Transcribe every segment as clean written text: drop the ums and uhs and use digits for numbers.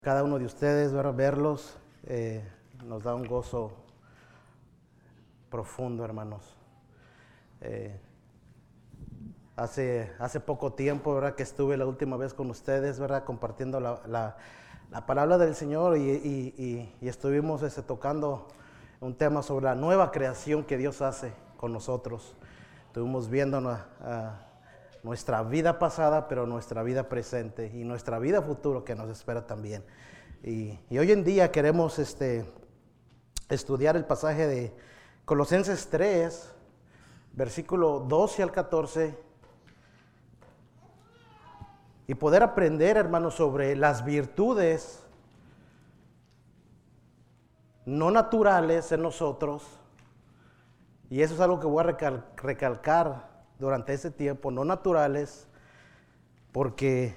Cada uno de ustedes, ¿verdad? Verlos nos da un gozo profundo, hermanos. Hace poco tiempo, ¿verdad?, que estuve la última vez con ustedes, ¿verdad?, compartiendo la palabra del Señor y estuvimos tocando un tema sobre la nueva creación que Dios hace con nosotros. Estuvimos viendo nuestra vida pasada, pero nuestra vida presente y nuestra vida futuro que nos espera también. Y hoy en día queremos estudiar el pasaje de Colosenses 3, versículo 12 al 14, y poder aprender, hermanos, sobre las virtudes no naturales en nosotros. Y eso es algo que voy a recalcar durante este tiempo, no naturales, porque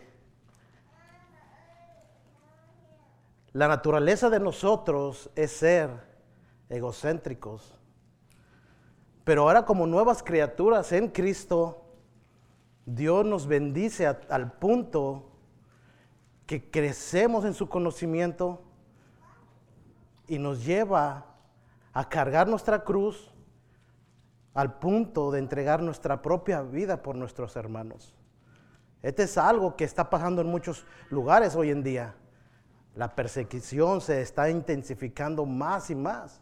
la naturaleza de nosotros es ser egocéntricos. Pero ahora, como nuevas criaturas en Cristo, Dios nos bendice al punto que crecemos en su conocimiento y nos lleva a cargar nuestra cruz al punto de entregar nuestra propia vida por nuestros hermanos. Este es algo que está pasando en muchos lugares hoy en día. La persecución se está intensificando más y más.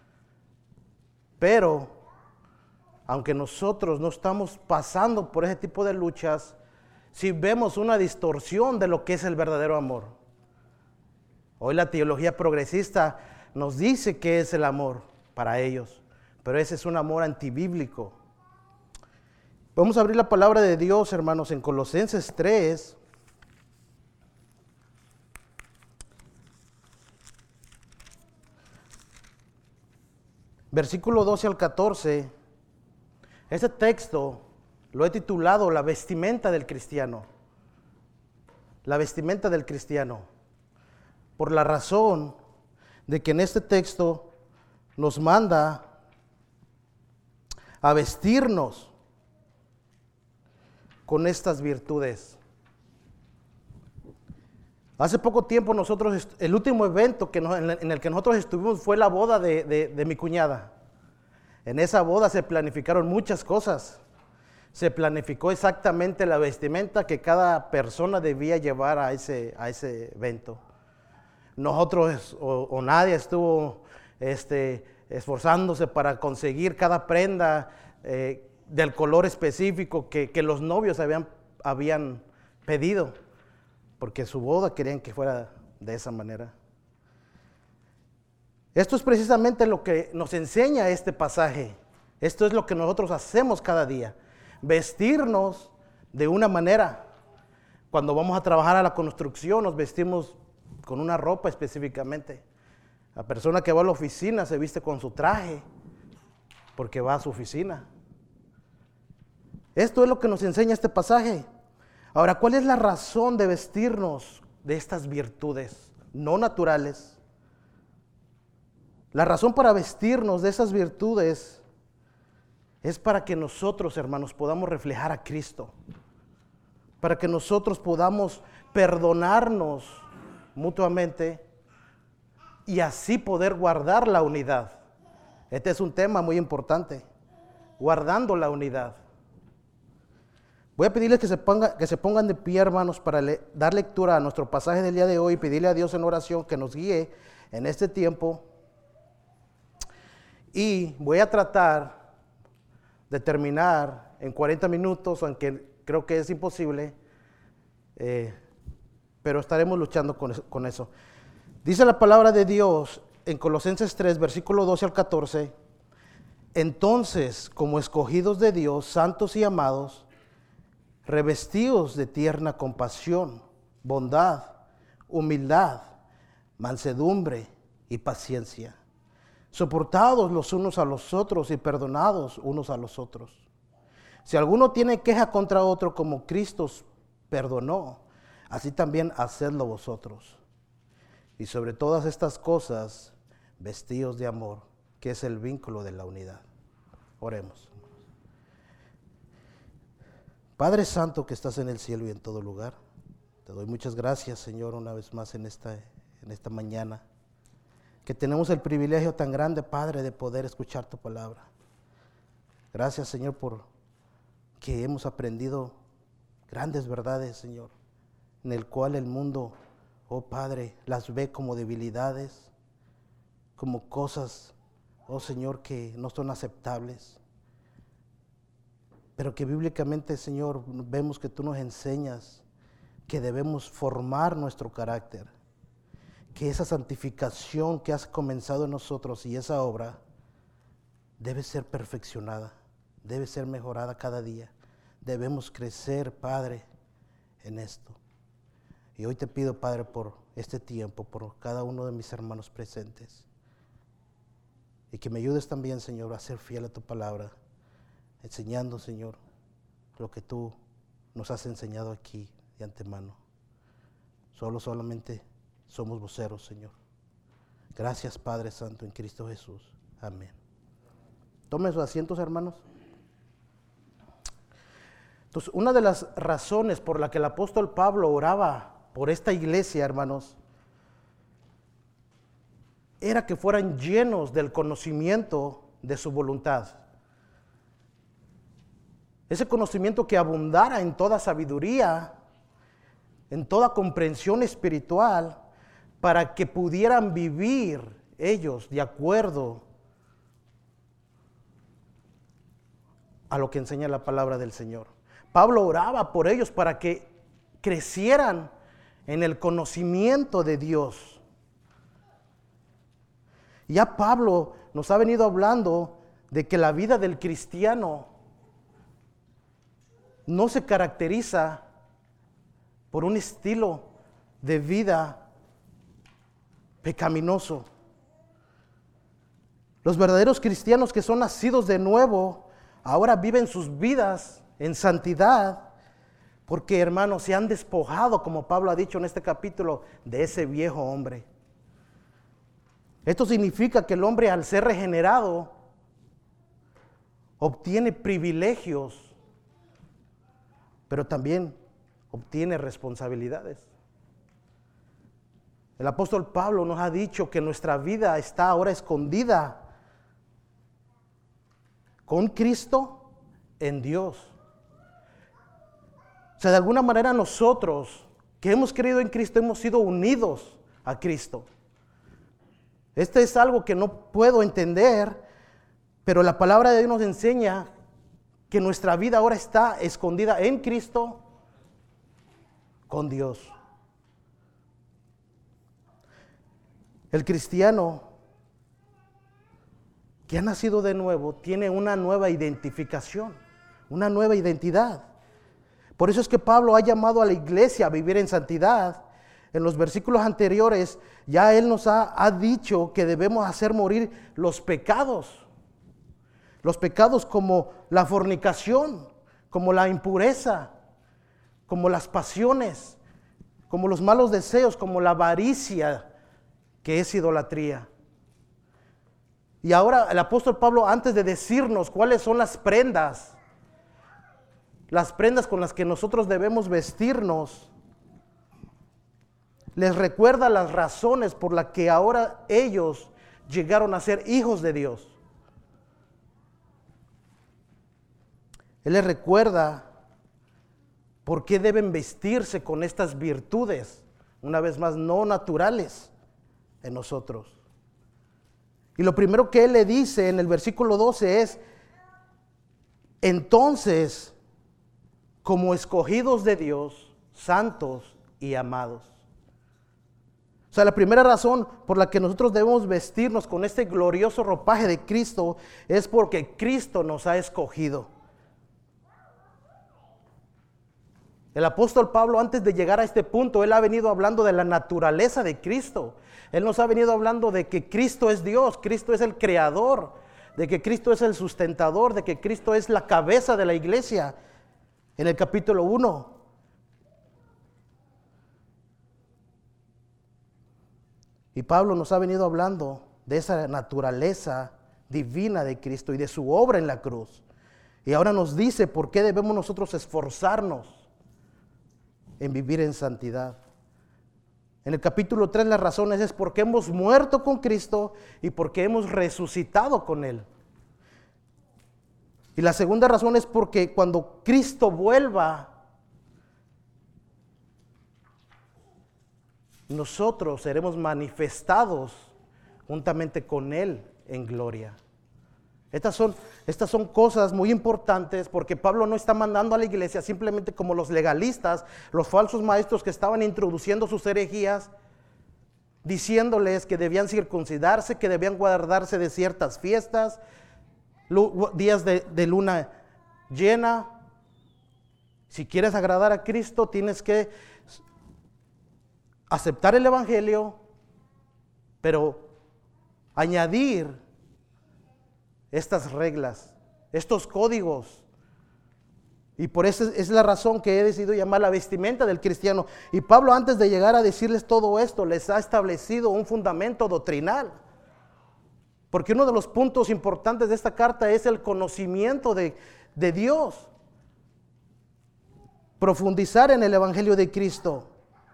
Pero, aunque nosotros no estamos pasando por ese tipo de luchas, sí vemos una distorsión de lo que es el verdadero amor. Hoy la teología progresista nos dice que es el amor para ellos, pero ese es un amor antibíblico. Vamos a abrir la palabra de Dios, hermanos, en Colosenses 3. Versículo 12 al 14. Este texto lo he titulado La vestimenta del cristiano. La vestimenta del cristiano. Por la razón de que en este texto nos manda a vestirnos con estas virtudes. Hace poco tiempo el último evento en el que nosotros estuvimos fue la boda de mi cuñada. En esa boda se planificaron muchas cosas. Se planificó exactamente la vestimenta que cada persona debía llevar a ese evento. Nosotros o nadie estuvo esforzándose para conseguir cada prenda del color específico que los novios habían pedido, porque su boda querían que fuera de esa manera. Esto es precisamente lo que nos enseña este pasaje. Esto es lo que nosotros hacemos cada día. Vestirnos de una manera. Cuando vamos a trabajar a la construcción, nos vestimos con una ropa específicamente. La persona que va a la oficina se viste con su traje, porque va a su oficina. Esto es lo que nos enseña este pasaje. Ahora, ¿cuál es la razón de vestirnos de estas virtudes no naturales? La razón para vestirnos de esas virtudes es para que nosotros, hermanos, podamos reflejar a Cristo. Para que nosotros podamos perdonarnos mutuamente y así poder guardar la unidad. Este es un tema muy importante, guardando la unidad. Voy a pedirles que se pongan de pie, hermanos, para dar lectura a nuestro pasaje del día de hoy y pedirle a Dios en oración que nos guíe en este tiempo. Y voy a tratar de terminar en 40 minutos, aunque creo que es imposible, pero estaremos luchando con eso. Dice la palabra de Dios en Colosenses 3, versículo 12 al 14. Entonces, como escogidos de Dios, santos y amados, revestidos de tierna compasión, bondad, humildad, mansedumbre y paciencia, soportados los unos a los otros y perdonados unos a los otros. Si alguno tiene queja contra otro, como Cristo perdonó, así también hacedlo vosotros. Y sobre todas estas cosas, vestidos de amor, que es el vínculo de la unidad. Oremos. Padre Santo que estás en el cielo y en todo lugar, Te doy muchas gracias, Señor, una vez más en esta mañana, que tenemos el privilegio tan grande, Padre, de poder escuchar tu palabra. Gracias, Señor, por que hemos aprendido grandes verdades, Señor, en el cual el mundo, oh Padre, las ve como debilidades, como cosas, oh Señor, que no son aceptables. Pero que bíblicamente, Señor, vemos que tú nos enseñas que debemos formar nuestro carácter, que esa santificación que has comenzado en nosotros y esa obra debe ser perfeccionada, debe ser mejorada cada día. Debemos crecer, Padre, en esto. Y hoy te pido, Padre, por este tiempo, por cada uno de mis hermanos presentes, y que me ayudes también, Señor, a ser fiel a tu palabra, enseñando, Señor, lo que tú nos has enseñado aquí de antemano. Solamente somos voceros, Señor. Gracias, Padre Santo, en Cristo Jesús. Amén. Tomen sus asientos, hermanos. Entonces, una de las razones por la que el apóstol Pablo oraba por esta iglesia, hermanos, era que fueran llenos del conocimiento de su voluntad. Ese conocimiento que abundara en toda sabiduría, en toda comprensión espiritual, para que pudieran vivir ellos de acuerdo a lo que enseña la palabra del Señor. Pablo oraba por ellos para que crecieran en el conocimiento de Dios. Ya Pablo nos ha venido hablando de que la vida del cristiano no se caracteriza por un estilo de vida pecaminoso. Los verdaderos cristianos que son nacidos de nuevo ahora viven sus vidas en santidad, porque, hermanos, se han despojado, como Pablo ha dicho en este capítulo, de ese viejo hombre. Esto significa que el hombre, al ser regenerado, obtiene privilegios, pero también obtiene responsabilidades. El apóstol Pablo nos ha dicho que nuestra vida está ahora escondida con Cristo en Dios. O sea, de alguna manera nosotros que hemos creído en Cristo hemos sido unidos a Cristo. Este es algo que no puedo entender, pero la palabra de Dios nos enseña que nuestra vida ahora está escondida en Cristo con Dios. El cristiano que ha nacido de nuevo tiene una nueva identificación, una nueva identidad. Por eso es que Pablo ha llamado a la iglesia a vivir en santidad. En los versículos anteriores ya él nos ha dicho que debemos hacer morir los pecados. Los pecados como la fornicación, como la impureza, como las pasiones, como los malos deseos, como la avaricia, que es idolatría. Y ahora el apóstol Pablo, antes de decirnos cuáles son las prendas con las que nosotros debemos vestirnos, les recuerda las razones por las que ahora ellos llegaron a ser hijos de Dios. Él les recuerda por qué deben vestirse con estas virtudes, una vez más, no naturales en nosotros. Y lo primero que él le dice en el versículo 12 es: entonces, como escogidos de Dios, santos y amados. O sea, la primera razón por la que nosotros debemos vestirnos con este glorioso ropaje de Cristo es porque Cristo nos ha escogido. El apóstol Pablo, antes de llegar a este punto, él ha venido hablando de la naturaleza de Cristo. Él nos ha venido hablando de que Cristo es Dios, Cristo es el creador, de que Cristo es el sustentador, de que Cristo es la cabeza de la iglesia. En el capítulo 1. Y Pablo nos ha venido hablando de esa naturaleza divina de Cristo y de su obra en la cruz. Y ahora nos dice por qué debemos nosotros esforzarnos en vivir en santidad. En el capítulo 3 las razones es porque hemos muerto con Cristo y porque hemos resucitado con Él. Y la segunda razón es porque cuando Cristo vuelva, nosotros seremos manifestados juntamente con Él en gloria. Estas son cosas muy importantes porque Pablo no está mandando a la iglesia simplemente como los legalistas, los falsos maestros que estaban introduciendo sus herejías, diciéndoles que debían circuncidarse, que debían guardarse de ciertas fiestas, días de luna llena. Si quieres agradar a Cristo, tienes que aceptar el evangelio, pero añadir estas reglas, estos códigos. Y por eso es la razón que he decidido llamar la vestimenta del cristiano. Y Pablo, antes de llegar a decirles todo esto, les ha establecido un fundamento doctrinal. Porque uno de los puntos importantes de esta carta es el conocimiento de Dios. Profundizar en el evangelio de Cristo.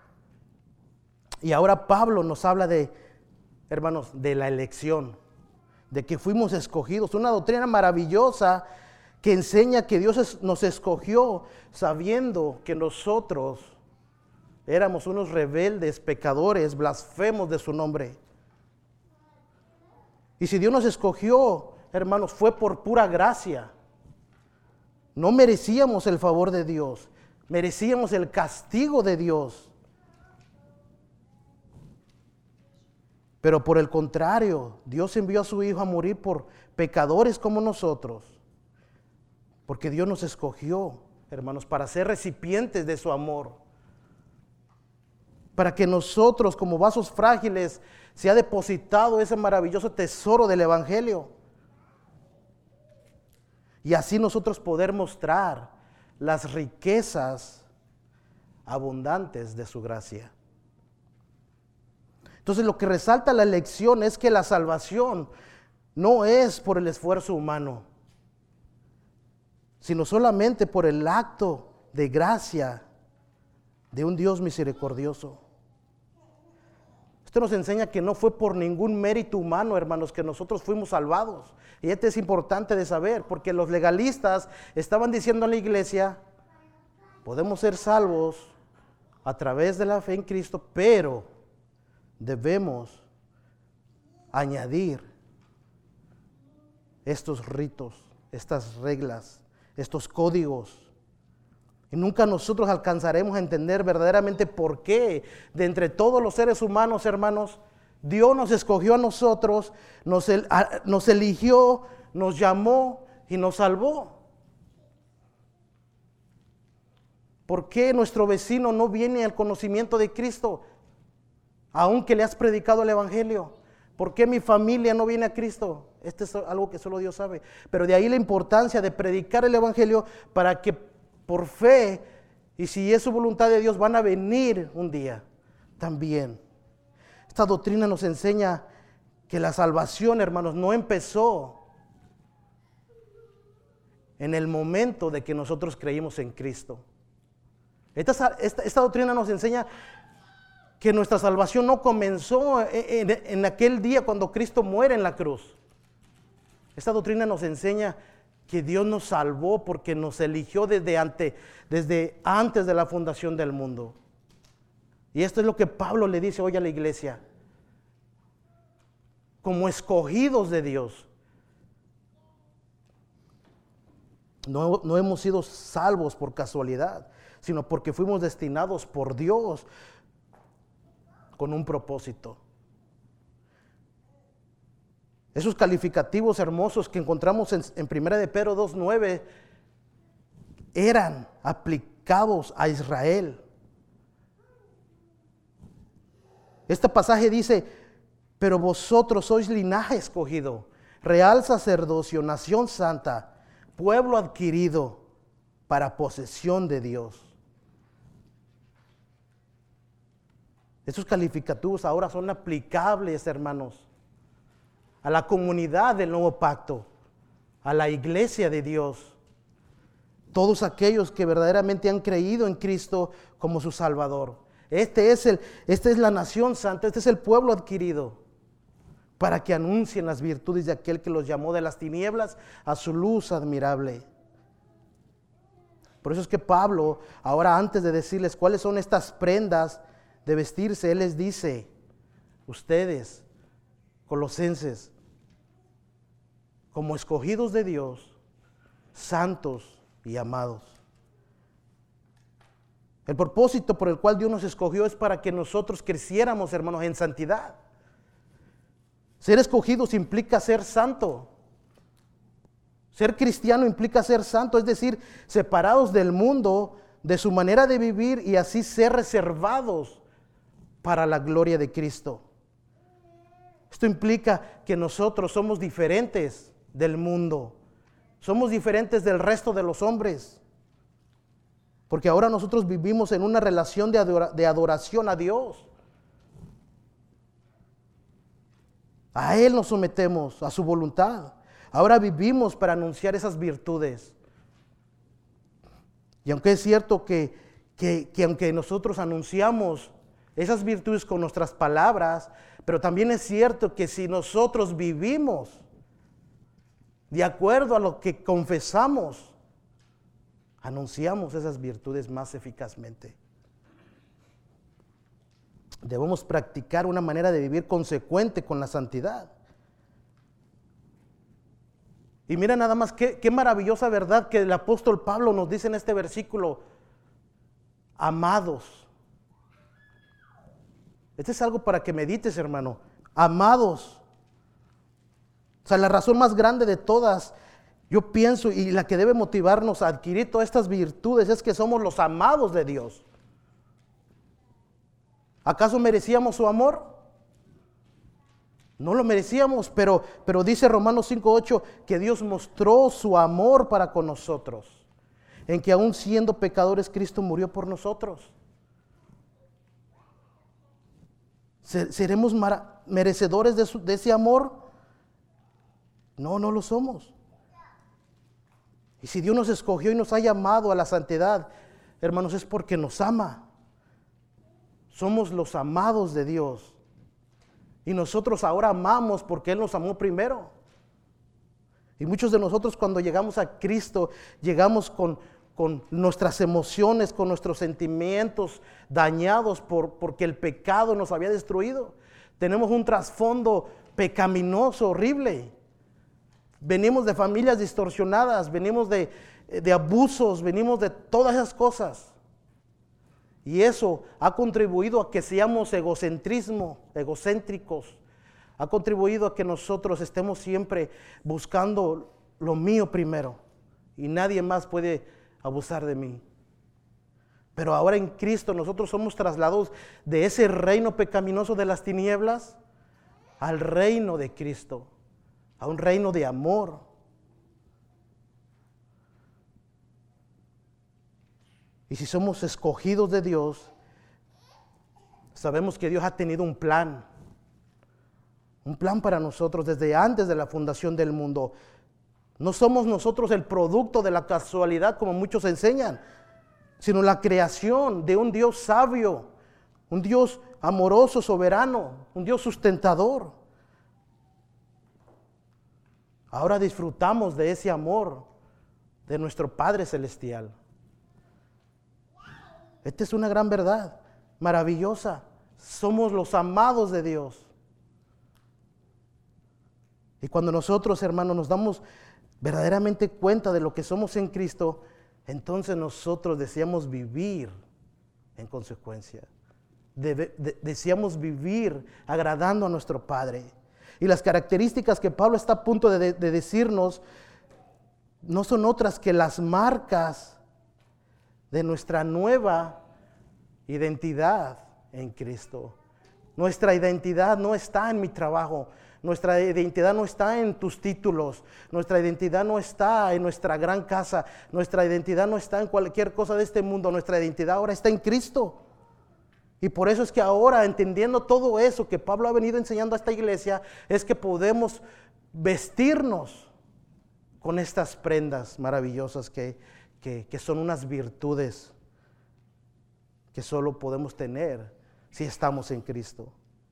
Y ahora Pablo nos habla hermanos, de la elección, de que fuimos escogidos. Una doctrina maravillosa que enseña que Dios nos escogió sabiendo que nosotros éramos unos rebeldes, pecadores, blasfemos de su nombre. Y si Dios nos escogió, hermanos, fue por pura gracia. No merecíamos el favor de Dios, merecíamos el castigo de Dios. Pero por el contrario, Dios envió a su Hijo a morir por pecadores como nosotros. Porque Dios nos escogió, hermanos, para ser recipientes de su amor. Para que nosotros, como vasos frágiles, se ha depositado ese maravilloso tesoro del evangelio. Y así nosotros poder mostrar las riquezas abundantes de su gracia. Entonces lo que resalta la elección es que la salvación no es por el esfuerzo humano, sino solamente por el acto de gracia de un Dios misericordioso. Esto nos enseña que no fue por ningún mérito humano, hermanos, que nosotros fuimos salvados. Y esto es importante de saber, porque los legalistas estaban diciendo a la iglesia, podemos ser salvos a través de la fe en Cristo, pero debemos añadir estos ritos, estas reglas, estos códigos. Y nunca nosotros alcanzaremos a entender verdaderamente por qué de entre todos los seres humanos, hermanos, Dios nos escogió a nosotros, nos eligió, nos llamó y nos salvó. ¿Por qué nuestro vecino no viene al conocimiento de Cristo? Aunque le has predicado el evangelio. ¿Por qué mi familia no viene a Cristo? Esto es algo que solo Dios sabe. Pero de ahí la importancia de predicar el evangelio para que por fe, y si es su voluntad de Dios, van a venir un día también. Esta doctrina nos enseña que la salvación, hermanos, no empezó en el momento de que nosotros creímos en Cristo. Esta doctrina nos enseña que nuestra salvación no comenzó en aquel día cuando Cristo muere en la cruz. Esta doctrina nos enseña que Dios nos salvó porque nos eligió desde antes de la fundación del mundo. Y esto es lo que Pablo le dice hoy a la iglesia. Como escogidos de Dios. No hemos sido salvos por casualidad, sino porque fuimos destinados por Dios con un propósito. Esos calificativos hermosos que encontramos en 1 de Pedro 2:9 eran aplicados a Israel. Este pasaje dice, pero vosotros sois linaje escogido, real sacerdocio, nación santa, pueblo adquirido para posesión de Dios. Esos calificativos ahora son aplicables, hermanos, a la comunidad del nuevo pacto, a la iglesia de Dios. todos aquellos que verdaderamente han creído en Cristo como su Salvador. Esta es la nación santa, este es el pueblo adquirido, para que anuncien las virtudes de aquel que los llamó de las tinieblas a su luz admirable. Por eso es que Pablo, ahora antes de decirles cuáles son estas prendas de vestirse, él les dice: ustedes, colosenses, como escogidos de Dios, santos y amados. El propósito por el cual Dios nos escogió es para que nosotros creciéramos, hermanos, en santidad. Ser escogidos implica ser santo. Ser cristiano implica ser santo, es decir, separados del mundo, de su manera de vivir, y así ser reservados para la gloria de Cristo. Esto implica que nosotros somos diferentes del mundo. Somos diferentes del resto de los hombres. Porque ahora nosotros vivimos en una relación de adoración a Dios. A Él nos sometemos, a su voluntad. Ahora vivimos para anunciar esas virtudes. Y aunque es cierto que aunque nosotros anunciamos esas virtudes con nuestras palabras, pero también es cierto que si nosotros vivimos de acuerdo a lo que confesamos, anunciamos esas virtudes más eficazmente. Debemos practicar una manera de vivir consecuente con la santidad. Y mira nada más qué maravillosa verdad que el apóstol Pablo nos dice en este versículo: amados. Este es algo para que medites, hermano. Amados. O sea, la razón más grande de todas, yo pienso, y la que debe motivarnos a adquirir todas estas virtudes, es que somos los amados de Dios. ¿Acaso merecíamos su amor? No lo merecíamos, pero dice Romanos 5:8 que Dios mostró su amor para con nosotros, en que aún siendo pecadores, Cristo murió por nosotros. ¿Seremos merecedores de ese amor? No, no lo somos. Y si Dios nos escogió y nos ha llamado a la santidad, hermanos, es porque nos ama. Somos los amados de Dios. Y nosotros ahora amamos porque Él nos amó primero. Y muchos de nosotros cuando llegamos a Cristo, llegamos con nuestras emociones, con nuestros sentimientos dañados porque el pecado nos había destruido. Tenemos un trasfondo pecaminoso, horrible. Venimos de familias distorsionadas, venimos de abusos, venimos de todas esas cosas. Y eso ha contribuido a que seamos egocéntricos. Ha contribuido a que nosotros estemos siempre buscando lo mío primero. Y nadie más puede abusar de mí. Pero ahora en Cristo nosotros somos trasladados de ese reino pecaminoso de las tinieblas al reino de Cristo, a un reino de amor. Y si somos escogidos de Dios, sabemos que Dios ha tenido un plan para nosotros desde antes de la fundación del mundo. No somos nosotros el producto de la casualidad como muchos enseñan, sino la creación de un Dios sabio, un Dios amoroso, soberano, un Dios sustentador. Ahora disfrutamos de ese amor de nuestro Padre Celestial. Esta es una gran verdad, maravillosa. Somos los amados de Dios. Y cuando nosotros, hermanos, nos damos verdaderamente cuenta de lo que somos en Cristo, entonces nosotros deseamos vivir en consecuencia. Deseamos vivir agradando a nuestro Padre. Y las características que Pablo está a punto de decirnos no son otras que las marcas de nuestra nueva identidad en Cristo. Nuestra identidad no está en mi trabajo, nuestra identidad no está en tus títulos, nuestra identidad no está en nuestra gran casa, nuestra identidad no está en cualquier cosa de este mundo, nuestra identidad ahora está en Cristo. Y por eso es que ahora, entendiendo todo eso que Pablo ha venido enseñando a esta iglesia, es que podemos vestirnos con estas prendas maravillosas que que son unas virtudes que solo podemos tener si estamos en Cristo.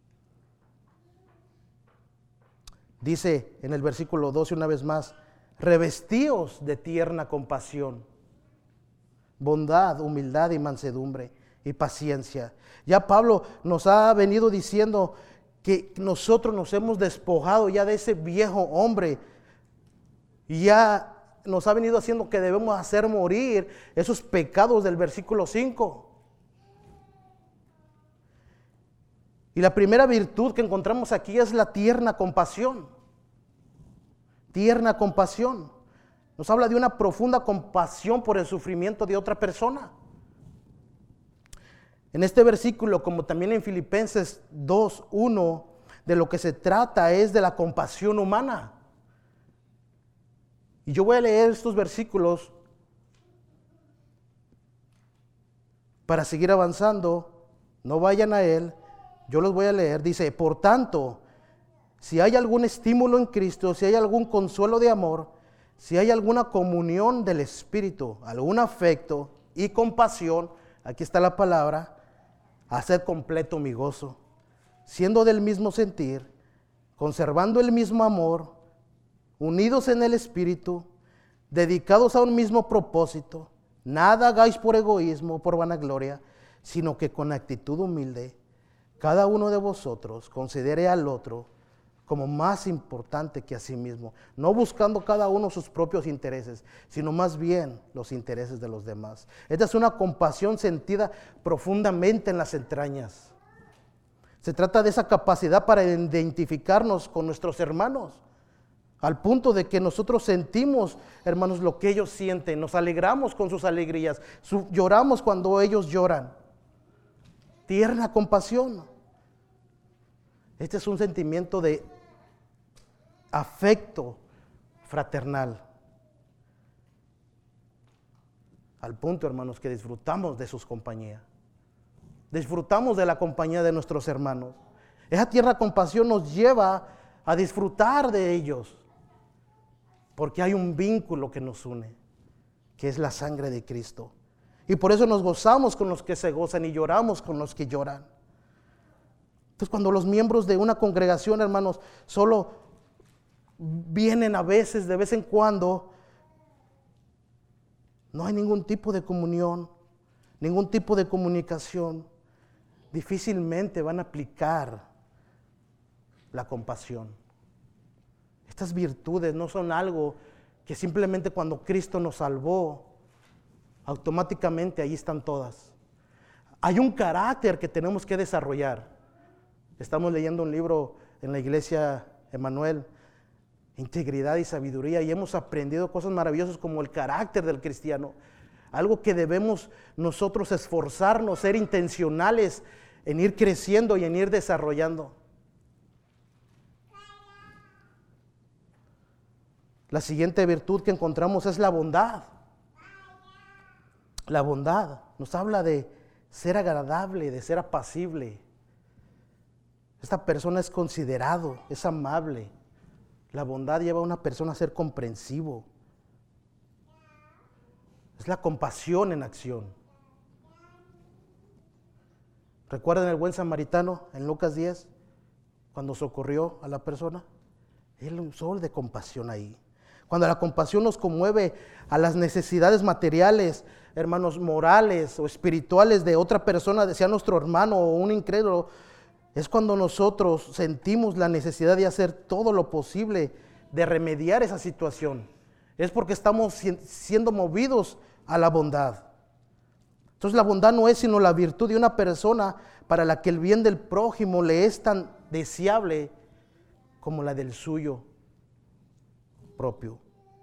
Dice en el versículo 12 una vez más, revestíos de tierna compasión, bondad, humildad y mansedumbre y paciencia. Ya Pablo nos ha venido diciendo que nosotros nos hemos despojado ya de ese viejo hombre y ya nos ha venido haciendo que debemos hacer morir esos pecados del versículo 5. Y la primera virtud que encontramos aquí es la tierna compasión. Tierna compasión. Nos habla de una profunda compasión por el sufrimiento de otra persona. En este versículo, como también en Filipenses 2:1, de lo que se trata es de la compasión humana. Y yo voy a leer estos versículos para seguir avanzando. No vayan a él, yo los voy a leer. Dice, por tanto, si hay algún estímulo en Cristo, si hay algún consuelo de amor, si hay alguna comunión del Espíritu, algún afecto y compasión, aquí está la palabra, haced completo mi gozo, siendo del mismo sentir, conservando el mismo amor, unidos en el Espíritu, dedicados a un mismo propósito. Nada hagáis por egoísmo o por vanagloria, sino que con actitud humilde, cada uno de vosotros considere al otro como más importante que a sí mismo, no buscando cada uno sus propios intereses, sino más bien los intereses de los demás. Esta es una compasión sentida profundamente en las entrañas. Se trata de esa capacidad para identificarnos con nuestros hermanos, al punto de que nosotros sentimos, hermanos, lo que ellos sienten, nos alegramos con sus alegrías, lloramos cuando ellos lloran. Tierna compasión. Este es un sentimiento de afecto fraternal. Al punto, hermanos, que disfrutamos de sus compañías. Disfrutamos de la compañía de nuestros hermanos. Esa tierna compasión nos lleva a disfrutar de ellos, porque hay un vínculo que nos une, que es la sangre de Cristo. Y por eso nos gozamos con los que se gozan y lloramos con los que lloran. Entonces, cuando los miembros de una congregación, hermanos, solo vienen a veces, de vez en cuando, no hay ningún tipo de comunión, ningún tipo de comunicación, difícilmente van a aplicar la compasión. Estas virtudes no son algo que simplemente cuando Cristo nos salvó, automáticamente ahí están todas. Hay un carácter que tenemos que desarrollar. Estamos leyendo un libro en la iglesia Emmanuel, Integridad y Sabiduría, y hemos aprendido cosas maravillosas como el carácter del cristiano. Algo que debemos nosotros esforzarnos, ser intencionales en ir creciendo y en ir desarrollando. La siguiente virtud que encontramos es la bondad. La bondad nos habla de ser agradable, de ser apacible. Esta persona es considerado, es amable. La bondad lleva a una persona a ser comprensivo. Es la compasión en acción. ¿Recuerdan el buen samaritano en Lucas 10? Cuando socorrió a la persona. Él usó de compasión ahí. Cuando la compasión nos conmueve a las necesidades materiales, hermanos, morales o espirituales de otra persona, sea nuestro hermano o un incrédulo, es cuando nosotros sentimos la necesidad de hacer todo lo posible de remediar esa situación. Es porque estamos siendo movidos a la bondad. Entonces la bondad no es sino la virtud de una persona para la que el bien del prójimo le es tan deseable como la del suyo propio.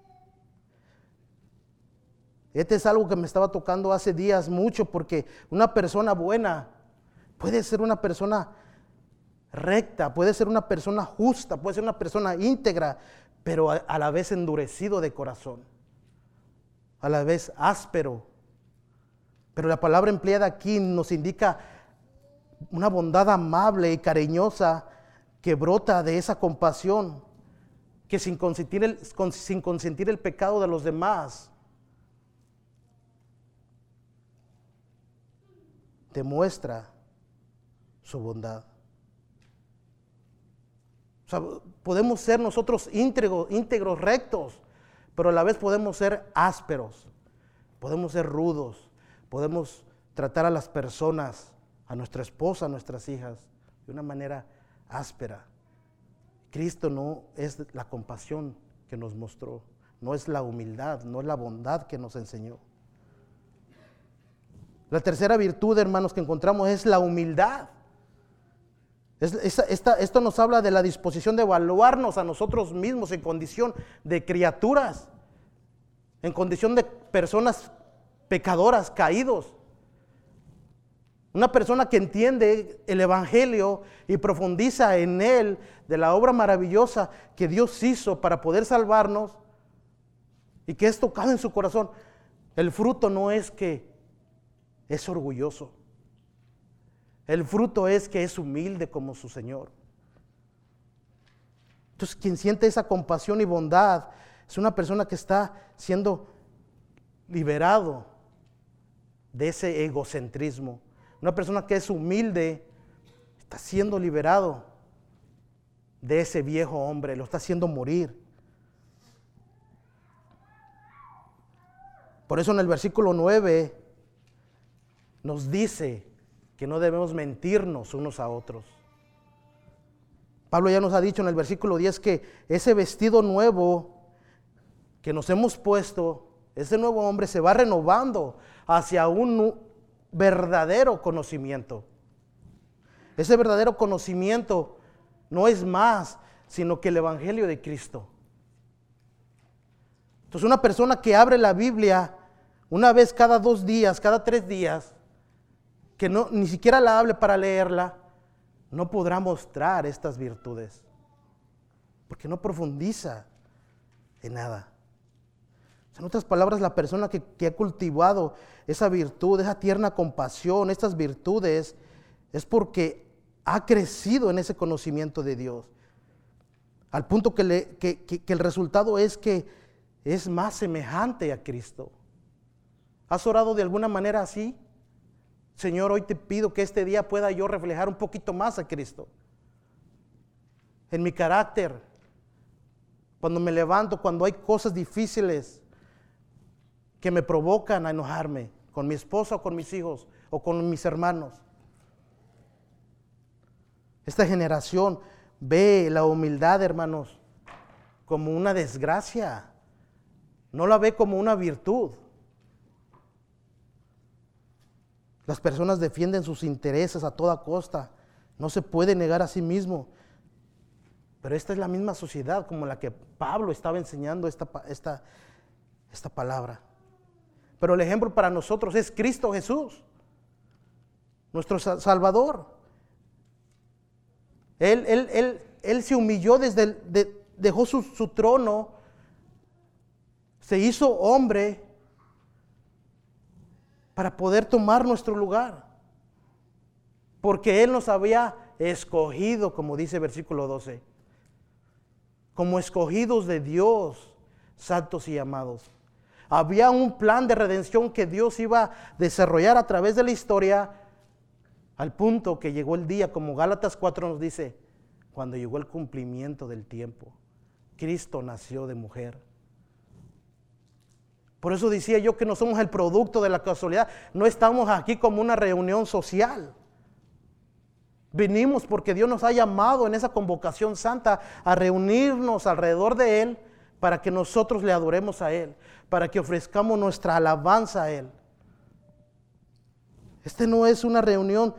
Este es algo que me estaba tocando hace días mucho, porque una persona buena puede ser una persona recta, puede ser una persona justa, puede ser una persona íntegra, pero a la vez endurecido de corazón, a la vez áspero. Pero la palabra empleada aquí nos indica una bondad amable y cariñosa que brota de esa compasión, que sin consentir el pecado de los demás, demuestra su bondad. O sea, podemos ser nosotros íntegros, rectos, pero a la vez podemos ser ásperos, podemos ser rudos, podemos tratar a las personas, a nuestra esposa, a nuestras hijas, de una manera áspera. Cristo no es la compasión que nos mostró, no es la humildad, no es la bondad que nos enseñó. La tercera virtud, hermanos, que encontramos es la humildad. Esto nos habla de la disposición de evaluarnos a nosotros mismos en condición de criaturas, en condición de personas pecadoras, caídos. Una persona que entiende el Evangelio y profundiza en él, de la obra maravillosa que Dios hizo para poder salvarnos, y que es tocado en su corazón. El fruto no es que es orgulloso. El fruto es que es humilde como su Señor. Entonces, quien siente esa compasión y bondad es una persona que está siendo liberado de ese egocentrismo. Una persona que es humilde está siendo liberado de ese viejo hombre, lo está haciendo morir. Por eso en el versículo 9 nos dice que no debemos mentirnos unos a otros. Pablo ya nos ha dicho en el versículo 10 que ese vestido nuevo que nos hemos puesto, ese nuevo hombre se va renovando hacia un verdadero conocimiento. Ese verdadero conocimiento no es más sino que el Evangelio de Cristo. Entonces, una persona que abre la Biblia una vez cada 2 días, cada 3 días, que ni siquiera la hable para leerla, no podrá mostrar estas virtudes, porque no profundiza en nada. En otras palabras, la persona que ha cultivado esa virtud, esa tierna compasión, estas virtudes, es porque ha crecido en ese conocimiento de Dios, al punto que el resultado es que es más semejante a Cristo. ¿Has orado de alguna manera así? Señor, hoy te pido que este día pueda yo reflejar un poquito más a Cristo en mi carácter, cuando me levanto, cuando hay cosas difíciles que me provocan a enojarme con mi esposa o con mis hijos o con mis hermanos. Esta generación ve la humildad, hermanos, como una desgracia, no la ve como una virtud. Las personas defienden sus intereses a toda costa. No se puede negar a sí mismo. Pero esta es la misma sociedad como la que Pablo estaba enseñando esta palabra. Pero el ejemplo para nosotros es Cristo Jesús, nuestro Salvador. Él se humilló dejó su trono, se hizo hombre para poder tomar nuestro lugar, porque Él nos había escogido, como dice el versículo 12, como escogidos de Dios, santos y amados. Había un plan de redención que Dios iba a desarrollar a través de la historia, al punto que llegó el día, como Gálatas 4 nos dice, cuando llegó el cumplimiento del tiempo, Cristo nació de mujer. Por eso decía yo que no somos el producto de la casualidad. No estamos aquí como una reunión social. Venimos porque Dios nos ha llamado en esa convocación santa a reunirnos alrededor de Él para que nosotros le adoremos a Él, para que ofrezcamos nuestra alabanza a Él. Este no es una reunión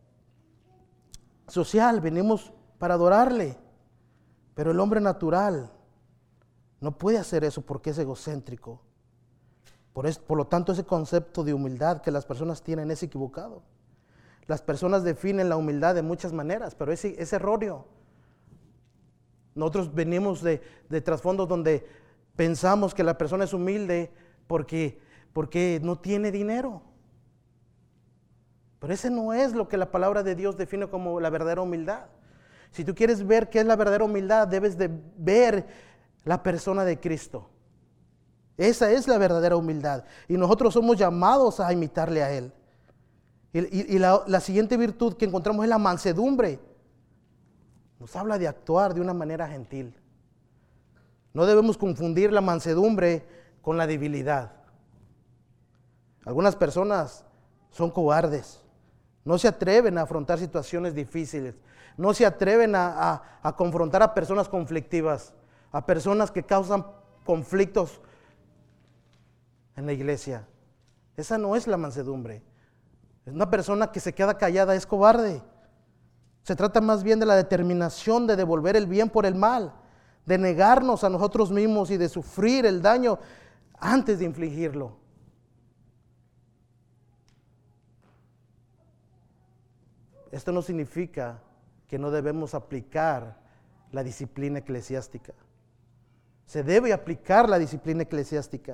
social, venimos para adorarle. Pero el hombre natural no puede hacer eso porque es egocéntrico. Por lo tanto, ese concepto de humildad que las personas tienen es equivocado. Las personas definen la humildad de muchas maneras, pero es erróneo. Nosotros venimos de trasfondos donde pensamos que la persona es humilde porque no tiene dinero. Pero ese no es lo que la palabra de Dios define como la verdadera humildad. Si tú quieres ver qué es la verdadera humildad, debes de ver la persona de Cristo. Esa es la verdadera humildad. Y nosotros somos llamados a imitarle a Él. Y la siguiente virtud que encontramos es la mansedumbre. Nos habla de actuar de una manera gentil. No debemos confundir la mansedumbre con la debilidad. Algunas personas son cobardes. No se atreven a afrontar situaciones difíciles. No se atreven a confrontar a personas conflictivas, a personas que causan conflictos en la iglesia. Esa no es la mansedumbre. Es una persona que se queda callada, es cobarde. Se trata más bien de la determinación de devolver el bien por el mal, de negarnos a nosotros mismos y de sufrir el daño antes de infligirlo. Esto no significa que no debemos aplicar la disciplina eclesiástica. Se debe aplicar la disciplina eclesiástica.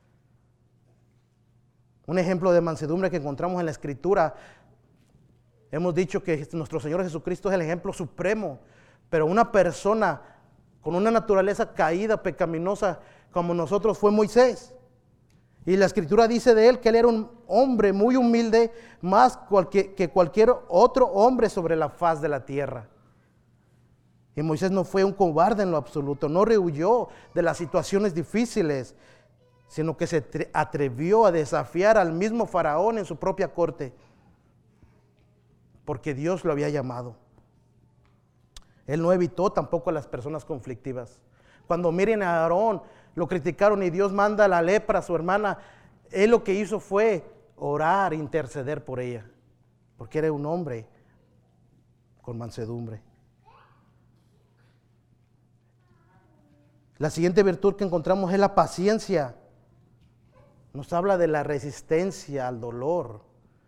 Un ejemplo de mansedumbre que encontramos en la Escritura, hemos dicho que nuestro Señor Jesucristo es el ejemplo supremo, pero una persona con una naturaleza caída, pecaminosa, como nosotros, fue Moisés. Y la Escritura dice de él que él era un hombre muy humilde, más que cualquier otro hombre sobre la faz de la tierra. Y Moisés no fue un cobarde en lo absoluto, no rehuyó de las situaciones difíciles, sino que se atrevió a desafiar al mismo faraón en su propia corte, porque Dios lo había llamado. Él no evitó tampoco a las personas conflictivas. Cuando miren a Aarón, lo criticaron y Dios manda la lepra a su hermana, él lo que hizo fue orar, interceder por ella, porque era un hombre con mansedumbre. La siguiente virtud que encontramos es la paciencia. Nos habla de la resistencia al dolor.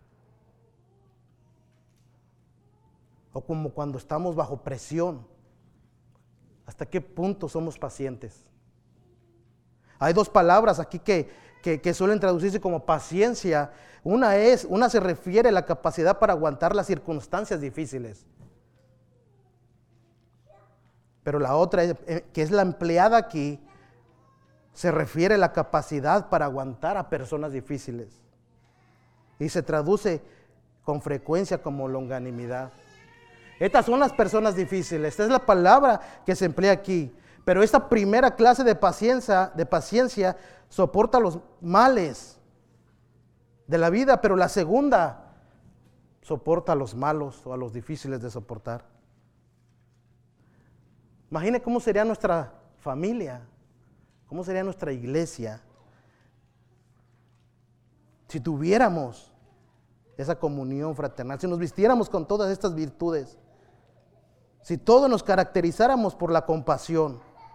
O como cuando estamos bajo presión. ¿Hasta qué punto somos pacientes? Hay dos palabras aquí que suelen traducirse como paciencia. Una se refiere a la capacidad para aguantar las circunstancias difíciles. Pero la otra, que es la empleada aquí, se refiere a la capacidad para aguantar a personas difíciles. Y se traduce con frecuencia como longanimidad. Estas son las personas difíciles. Esta es la palabra que se emplea aquí. Pero esta primera clase de paciencia soporta los males de la vida, pero la segunda soporta a los malos o a los difíciles de soportar. Imagine cómo sería nuestra familia, cómo sería nuestra iglesia si tuviéramos esa comunión fraternal, si nos vistiéramos con todas estas virtudes, si todos nos caracterizáramos por la compasión,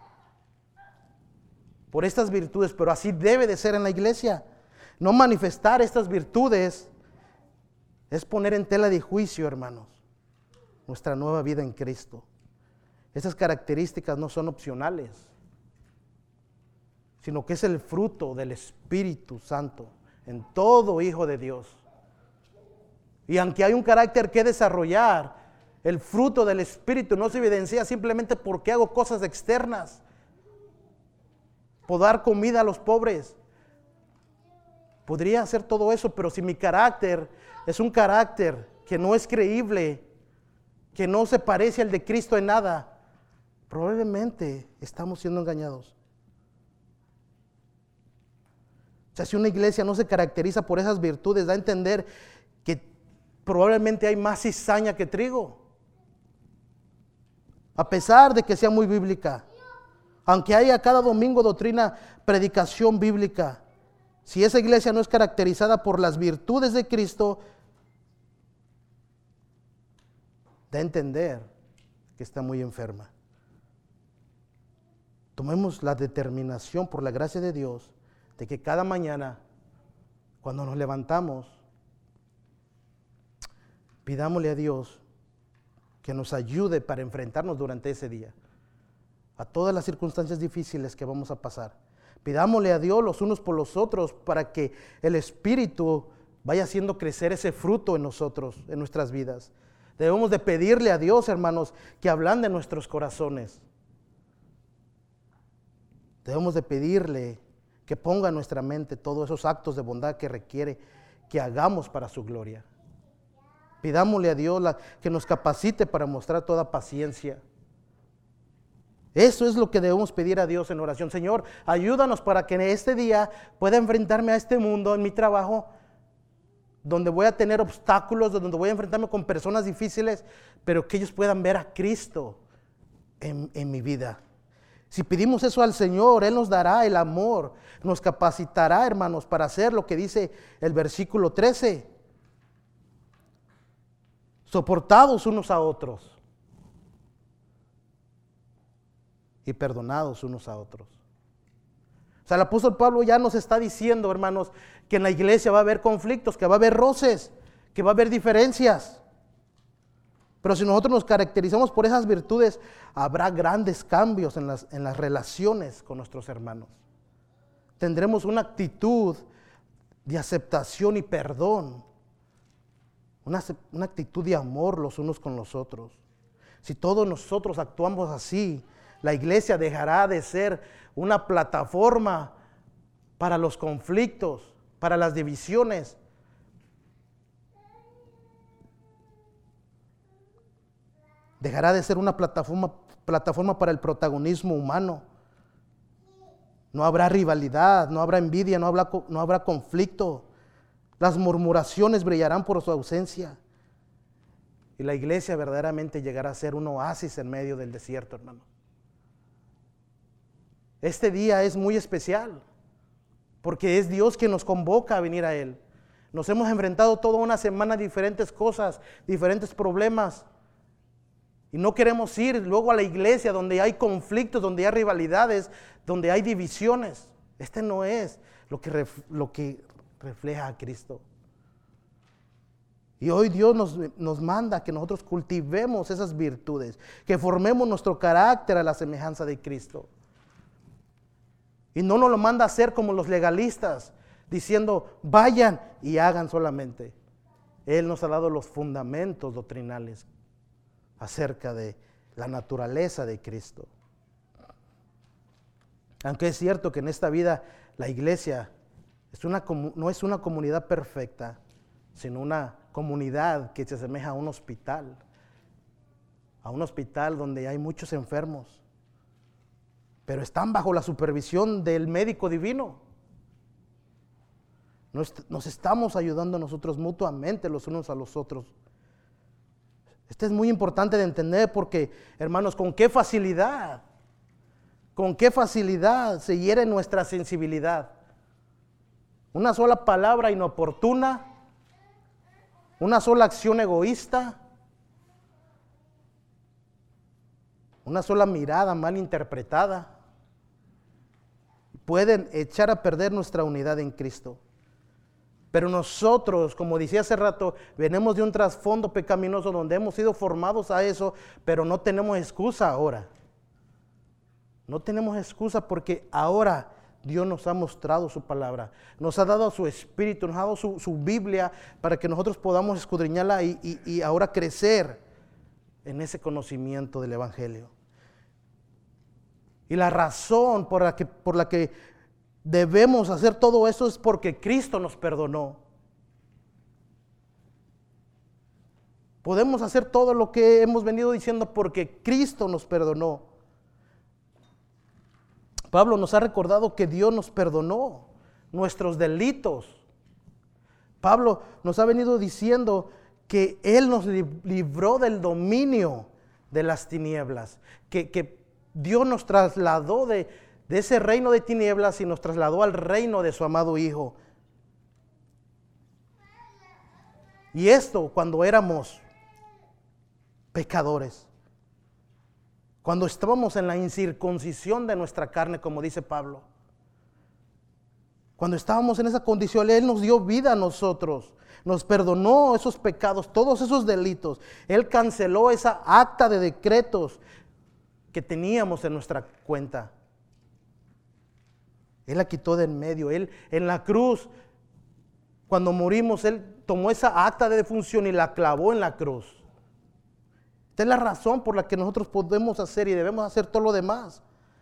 por estas virtudes. Pero así debe de ser en la iglesia. No manifestar estas virtudes es poner en tela de juicio, hermanos, nuestra nueva vida en Cristo. Esas características no son opcionales, sino que es el fruto del Espíritu Santo en todo hijo de Dios. Y aunque hay un carácter que desarrollar, el fruto del Espíritu no se evidencia simplemente porque hago cosas externas. Puedo dar comida a los pobres. Podría hacer todo eso, pero si mi carácter es un carácter que no es creíble, que no se parece al de Cristo en nada, probablemente estamos siendo engañados. O sea, si una iglesia no se caracteriza por esas virtudes, da a entender que probablemente hay más cizaña que trigo. A pesar de que sea muy bíblica, aunque haya cada domingo doctrina, predicación bíblica, si esa iglesia no es caracterizada por las virtudes de Cristo, da a entender que está muy enferma. Tomemos la determinación por la gracia de Dios de que cada mañana, cuando nos levantamos, pidámosle a Dios que nos ayude para enfrentarnos durante ese día a todas las circunstancias difíciles que vamos a pasar. Pidámosle a Dios los unos por los otros para que el Espíritu vaya haciendo crecer ese fruto en nosotros, en nuestras vidas. Debemos de pedirle a Dios, hermanos, que ablande nuestros corazones. Debemos de pedirle que ponga en nuestra mente todos esos actos de bondad que requiere que hagamos para su gloria. Pidámosle a Dios que nos capacite para mostrar toda paciencia. Eso es lo que debemos pedir a Dios en oración. Señor, ayúdanos para que en este día pueda enfrentarme a este mundo, en mi trabajo, donde voy a tener obstáculos, donde voy a enfrentarme con personas difíciles, pero que ellos puedan ver a Cristo en mi vida. Si pedimos eso al Señor, Él nos dará el amor, nos capacitará, hermanos, para hacer lo que dice el versículo 13. Soportados unos a otros y perdonados unos a otros. O sea, el apóstol Pablo ya nos está diciendo, hermanos, que en la iglesia va a haber conflictos, que va a haber roces, que va a haber diferencias. Pero si nosotros nos caracterizamos por esas virtudes, habrá grandes cambios en las relaciones con nuestros hermanos. Tendremos una actitud de aceptación y perdón, una actitud de amor los unos con los otros. Si todos nosotros actuamos así, la iglesia dejará de ser una plataforma para los conflictos, para las divisiones. Dejará de ser una plataforma para el protagonismo humano. No habrá rivalidad, no habrá envidia, no habrá conflicto. Las murmuraciones brillarán por su ausencia. Y la iglesia verdaderamente llegará a ser un oasis en medio del desierto, hermano. Este día es muy especial, porque es Dios quien nos convoca a venir a Él. Nos hemos enfrentado toda una semana a diferentes cosas, diferentes problemas. Y no queremos ir luego a la iglesia donde hay conflictos, donde hay rivalidades, donde hay divisiones. Este no es lo que refleja a Cristo. Y hoy Dios nos manda que nosotros cultivemos esas virtudes, que formemos nuestro carácter a la semejanza de Cristo. Y no nos lo manda a hacer como los legalistas, diciendo vayan y hagan solamente. Él nos ha dado los fundamentos doctrinales acerca de la naturaleza de Cristo. Aunque es cierto que en esta vida la iglesia no es una comunidad perfecta, sino una comunidad que se asemeja a un hospital donde hay muchos enfermos, pero están bajo la supervisión del médico divino. Nos estamos ayudando nosotros mutuamente los unos a los otros. Esto es muy importante de entender porque, hermanos, con qué facilidad se hiere nuestra sensibilidad. Una sola palabra inoportuna, una sola acción egoísta, una sola mirada mal interpretada, pueden echar a perder nuestra unidad en Cristo. Pero nosotros, como decía hace rato, venimos de un trasfondo pecaminoso donde hemos sido formados a eso, pero no tenemos excusa ahora. No tenemos excusa porque ahora Dios nos ha mostrado su palabra, nos ha dado su Espíritu, nos ha dado su Biblia para que nosotros podamos escudriñarla y ahora crecer en ese conocimiento del Evangelio. Y la razón por la que debemos hacer todo eso es porque Cristo nos perdonó. Podemos hacer todo lo que hemos venido diciendo porque Cristo nos perdonó. Pablo nos ha recordado que Dios nos perdonó nuestros delitos. Pablo nos ha venido diciendo que Él nos libró del dominio de las tinieblas, que Dios nos trasladó de ese reino de tinieblas y nos trasladó al reino de su amado Hijo. Y esto cuando éramos pecadores, cuando estábamos en la incircuncisión de nuestra carne, como dice Pablo. Cuando estábamos en esa condición, Él nos dio vida a nosotros, nos perdonó esos pecados, todos esos delitos. Él canceló esa acta de decretos que teníamos en nuestra cuenta. Él la quitó de en medio. Él en la cruz, cuando morimos, Él tomó esa acta de defunción y la clavó en la cruz. Esta es la razón por la que nosotros podemos hacer y debemos hacer todo lo demás.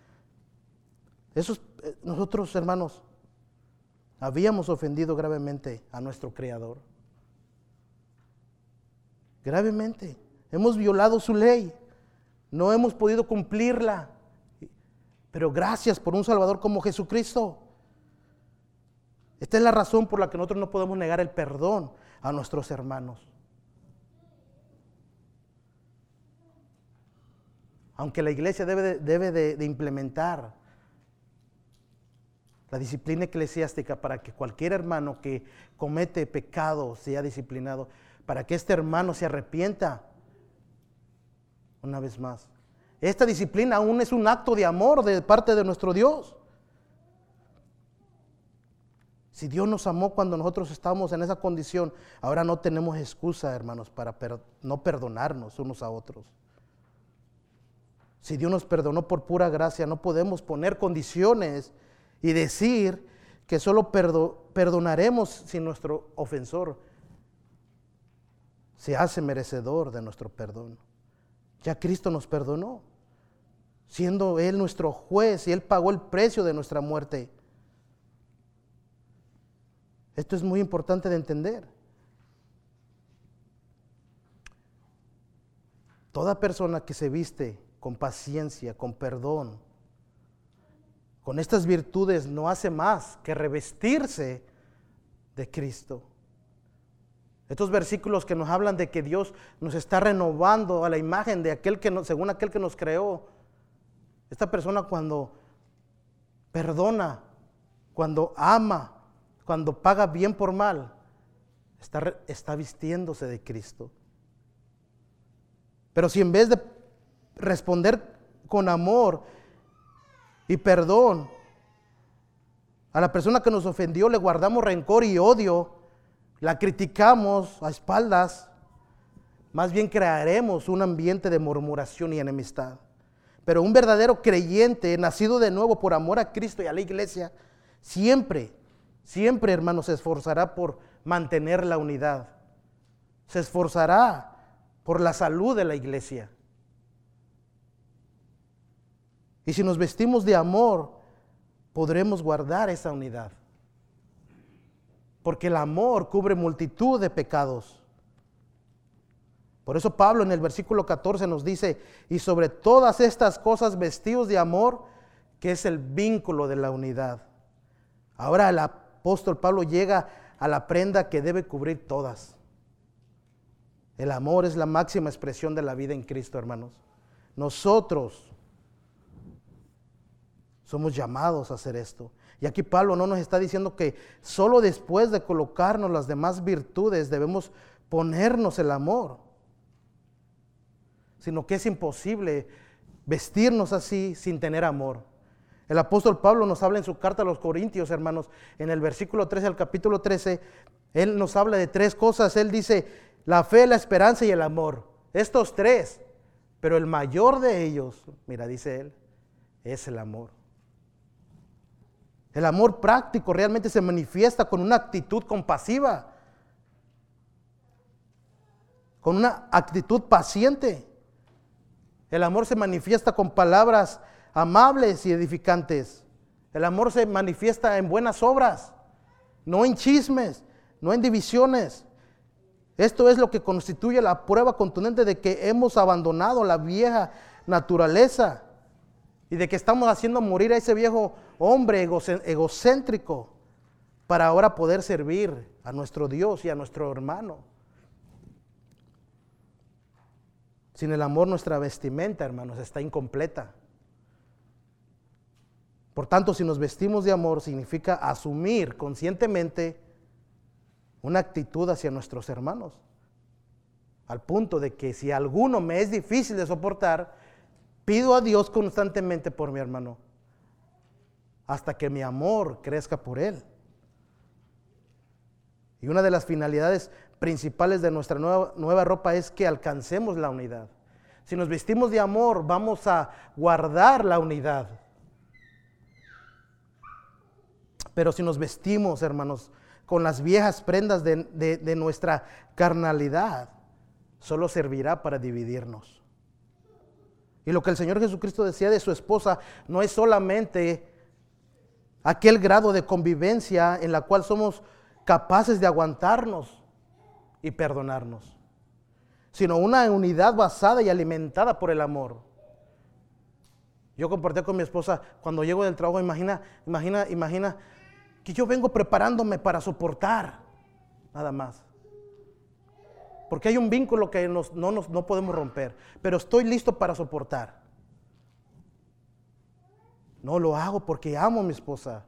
Nosotros, hermanos, habíamos ofendido gravemente a nuestro Creador. Gravemente. Hemos violado su ley. No hemos podido cumplirla. Pero gracias por un Salvador como Jesucristo. Esta es la razón por la que nosotros no podemos negar el perdón a nuestros hermanos. Aunque la iglesia debe de implementar la disciplina eclesiástica para que cualquier hermano que comete pecado sea disciplinado, para que este hermano se arrepienta una vez más. Esta disciplina aún es un acto de amor de parte de nuestro Dios. Si Dios nos amó cuando nosotros estábamos en esa condición, ahora no tenemos excusa, hermanos, para no perdonarnos unos a otros. Si Dios nos perdonó por pura gracia, no podemos poner condiciones y decir que solo perdonaremos si nuestro ofensor se hace merecedor de nuestro perdón. Ya Cristo nos perdonó, siendo Él nuestro juez y Él pagó el precio de nuestra muerte. Esto es muy importante de entender. Toda persona que se viste con paciencia, con perdón, con estas virtudes, no hace más que revestirse de Cristo. Estos versículos que nos hablan de que Dios nos está renovando a la imagen de aquel que según aquel que nos creó. Esta persona cuando perdona, cuando ama, cuando paga bien por mal, está vistiéndose de Cristo. Pero si en vez de responder con amor y perdón a la persona que nos ofendió, le guardamos rencor y odio, la criticamos a espaldas, más bien crearemos un ambiente de murmuración y enemistad. Pero un verdadero creyente, nacido de nuevo por amor a Cristo y a la iglesia, siempre, hermano, se esforzará por mantener la unidad. Se esforzará por la salud de la iglesia. Y si nos vestimos de amor, podremos guardar esa unidad. Porque el amor cubre multitud de pecados. Por eso Pablo en el versículo 14 nos dice, y sobre todas estas cosas vestidos de amor, que es el vínculo de la unidad. Ahora el apóstol Pablo llega a la prenda que debe cubrir todas. El amor es la máxima expresión de la vida en Cristo, hermanos. Nosotros somos llamados a hacer esto. Y aquí Pablo no nos está diciendo que solo después de colocarnos las demás virtudes debemos ponernos el amor, sino que es imposible vestirnos así sin tener amor. El apóstol Pablo nos habla en su carta a los Corintios, hermanos, en el versículo 13 al capítulo 13, él nos habla de tres cosas. Él dice, la fe, la esperanza y el amor. Estos tres, pero el mayor de ellos, mira, dice él, es el amor. El amor práctico realmente se manifiesta con una actitud compasiva, con una actitud paciente. El amor se manifiesta con palabras amables y edificantes. El amor se manifiesta en buenas obras, no en chismes, no en divisiones. Esto es lo que constituye la prueba contundente de que hemos abandonado la vieja naturaleza y de que estamos haciendo morir a ese viejo hombre egocéntrico para ahora poder servir a nuestro Dios y a nuestro hermano. Sin el amor nuestra vestimenta, hermanos, está incompleta. Por tanto, si nos vestimos de amor, significa asumir conscientemente una actitud hacia nuestros hermanos, al punto de que si alguno me es difícil de soportar, pido a Dios constantemente por mi hermano, hasta que mi amor crezca por él. Y una de las finalidades principales de nuestra nueva ropa es que alcancemos la unidad. Si nos vestimos de amor, vamos a guardar la unidad. Pero si nos vestimos, hermanos, con las viejas prendas de nuestra carnalidad, solo servirá para dividirnos. Y lo que el Señor Jesucristo decía de su esposa no es solamente aquel grado de convivencia en la cual somos capaces de aguantarnos y perdonarnos, sino una unidad basada y alimentada por el amor. Yo compartí con mi esposa, cuando llego del trabajo, imagina que yo vengo preparándome para soportar, nada más. Porque hay un vínculo que no podemos romper, pero estoy listo para soportar. No lo hago porque amo a mi esposa,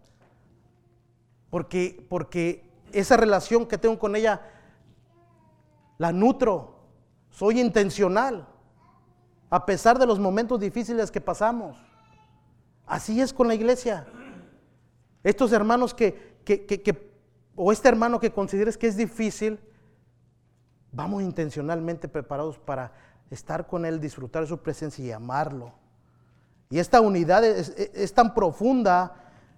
porque esa relación que tengo con ella la nutro, soy intencional, a pesar de los momentos difíciles que pasamos. Así es con la iglesia. Estos hermanos o este hermano que consideres que es difícil, vamos intencionalmente preparados para estar con él, disfrutar de su presencia y amarlo. Y esta unidad es tan profunda,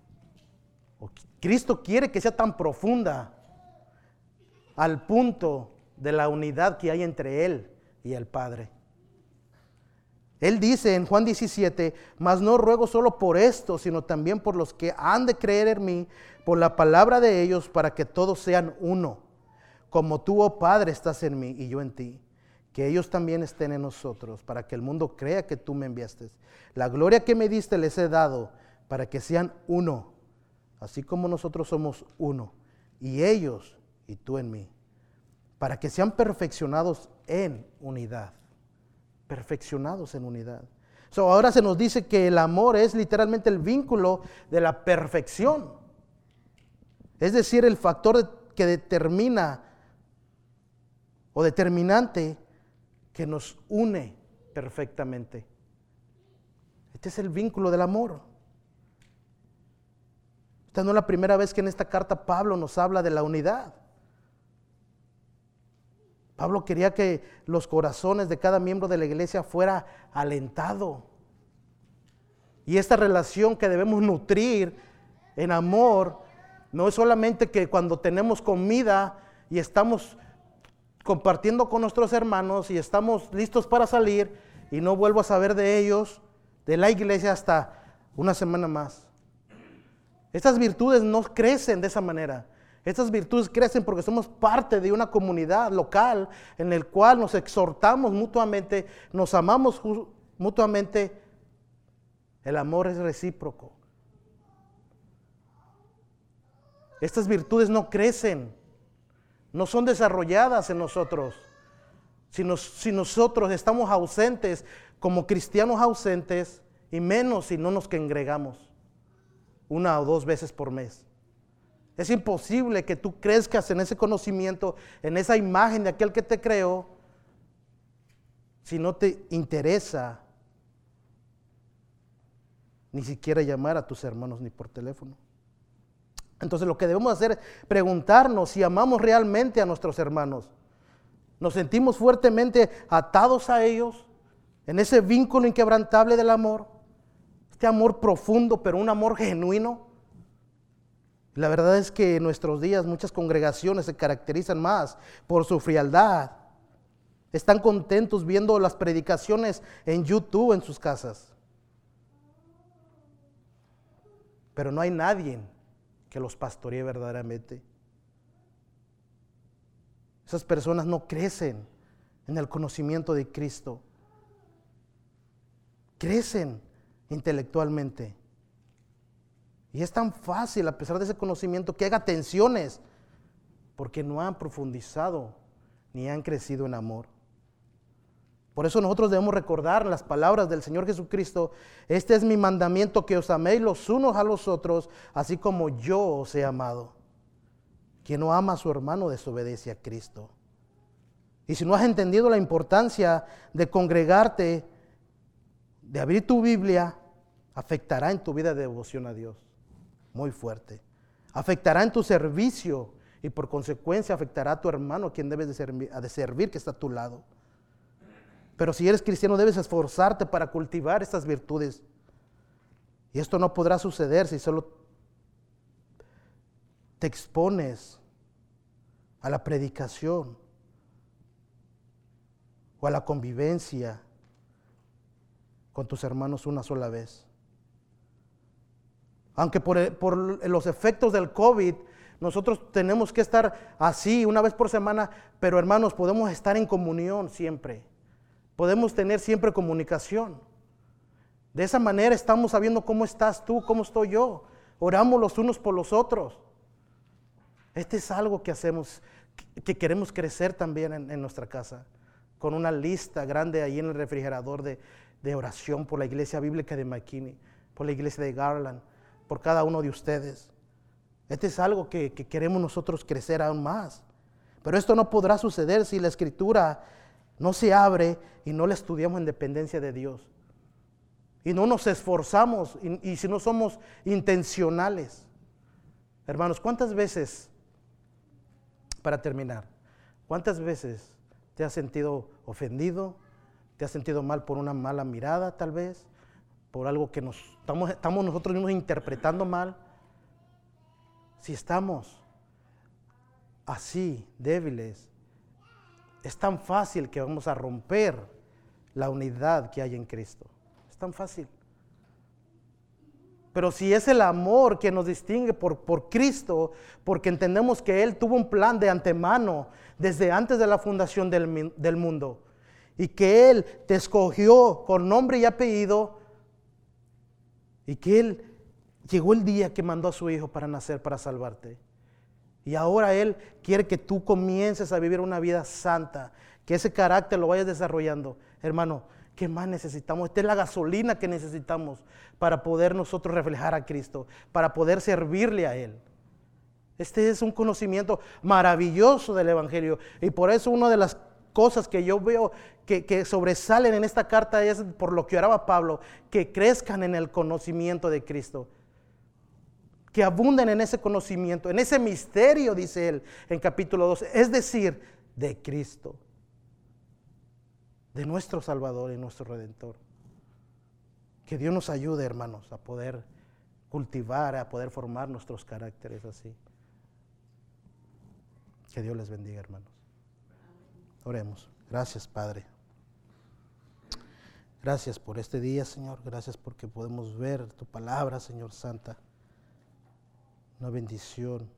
Cristo quiere que sea tan profunda, al punto de la unidad que hay entre Él y el Padre. Él dice en Juan 17, mas no ruego solo por esto, sino también por los que han de creer en mí, por la palabra de ellos, para que todos sean uno, como tú, oh Padre, estás en mí y yo en ti, que ellos también estén en nosotros, para que el mundo crea que tú me enviaste. La gloria que me diste les he dado, para que sean uno, así como nosotros somos uno, y ellos y tú en mí, para que sean perfeccionados en unidad. Perfeccionados en unidad. Ahora se nos dice que el amor es literalmente el vínculo de la perfección. Es decir, el factor que determina o determinante que nos une perfectamente. Este es el vínculo del amor. Esta no es la primera vez que en esta carta Pablo nos habla de la unidad. Pablo quería que los corazones de cada miembro de la iglesia fuera alentado. Y esta relación que debemos nutrir en amor no es solamente que cuando tenemos comida y estamos compartiendo con nuestros hermanos y estamos listos para salir y no vuelvo a saber de ellos, de la iglesia hasta una semana más. Estas virtudes no crecen de esa manera. Estas virtudes crecen porque somos parte de una comunidad local en el cual nos exhortamos mutuamente, nos amamos mutuamente. El amor es recíproco. Estas virtudes no crecen, no son desarrolladas en nosotros. Si nosotros estamos ausentes, como cristianos ausentes, y menos si no nos congregamos 1 o 2 veces por mes. Es imposible que tú crezcas en ese conocimiento, en esa imagen de aquel que te creó, si no te interesa ni siquiera llamar a tus hermanos ni por teléfono. Entonces lo que debemos hacer es preguntarnos si amamos realmente a nuestros hermanos. ¿Nos sentimos fuertemente atados a ellos en ese vínculo inquebrantable del amor? Este amor profundo, pero un amor genuino. La verdad es que en nuestros días muchas congregaciones se caracterizan más por su frialdad. Están contentos viendo las predicaciones en YouTube en sus casas. Pero no hay nadie que los pastoree verdaderamente. Esas personas no crecen en el conocimiento de Cristo. Crecen intelectualmente. Y es tan fácil, a pesar de ese conocimiento, que haga tensiones, porque no han profundizado ni han crecido en amor. Por eso nosotros debemos recordar las palabras del Señor Jesucristo: este es mi mandamiento, que os améis los unos a los otros, así como yo os he amado. Quien no ama a su hermano desobedece a Cristo. Y si no has entendido la importancia de congregarte, de abrir tu Biblia, afectará en tu vida de devoción a Dios. Muy fuerte. Afectará en tu servicio y por consecuencia afectará a tu hermano, a quien debes de servir, que está a tu lado. Pero si eres cristiano debes esforzarte para cultivar estas virtudes. Y esto no podrá suceder si solo te expones a la predicación o a la convivencia con tus hermanos una sola vez. Aunque por los efectos del COVID Nosotros tenemos que estar así una vez por semana, pero hermanos, podemos estar en comunión siempre. Podemos tener siempre comunicación. De esa manera estamos sabiendo cómo estás tú, cómo estoy yo. Oramos los unos por los otros. Este es algo que hacemos, que queremos crecer también en nuestra casa. Con una lista grande ahí en el refrigerador de oración por la iglesia bíblica de McKinney, por la iglesia de Garland, por cada uno de ustedes. Este es algo que queremos nosotros crecer aún más. Pero esto no podrá suceder si la Escritura no se abre y no la estudiamos en dependencia de Dios. Y no nos esforzamos y si no somos intencionales. Hermanos, ¿cuántas veces, para terminar, cuántas veces te has sentido ofendido? ¿Te has sentido mal por una mala mirada tal vez? ¿Por algo que estamos nosotros mismos interpretando mal? Si estamos así, débiles, es tan fácil que vamos a romper la unidad que hay en Cristo. Es tan fácil. Pero si es el amor que nos distingue por Cristo, porque entendemos que Él tuvo un plan de antemano, desde antes de la fundación del mundo, y que Él te escogió con nombre y apellido, y que Él llegó el día que mandó a su Hijo para nacer, para salvarte. Y ahora Él quiere que tú comiences a vivir una vida santa, que ese carácter lo vayas desarrollando. Hermano, ¿qué más necesitamos? Esta es la gasolina que necesitamos para poder nosotros reflejar a Cristo, para poder servirle a Él. Este es un conocimiento maravilloso del Evangelio. Y por eso una de las cosas que yo veo que sobresalen en esta carta es por lo que oraba Pablo, que crezcan en el conocimiento de Cristo. Que abunden en ese conocimiento, en ese misterio, dice él en capítulo 12, es decir, de Cristo, de nuestro Salvador y nuestro Redentor. Que Dios nos ayude, hermanos, a poder cultivar, a poder formar nuestros caracteres así. Que Dios les bendiga, hermanos. Oremos. Gracias, Padre. Gracias por este día, Señor. Gracias porque podemos ver tu palabra, Señor Santa. Una bendición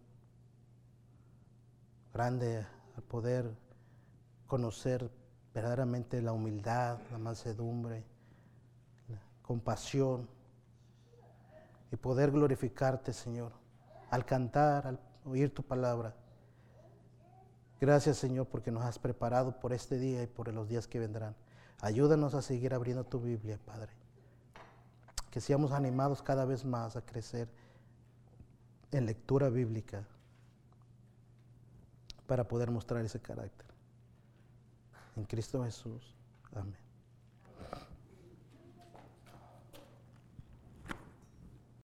grande al poder conocer verdaderamente la humildad, la mansedumbre, la compasión y poder glorificarte, Señor, al cantar, al oír tu palabra. Gracias, Señor, porque nos has preparado por este día y por los días que vendrán. Ayúdanos a seguir abriendo tu Biblia, Padre. Que seamos animados cada vez más a crecer en lectura bíblica para poder mostrar ese carácter. En Cristo Jesús. Amén.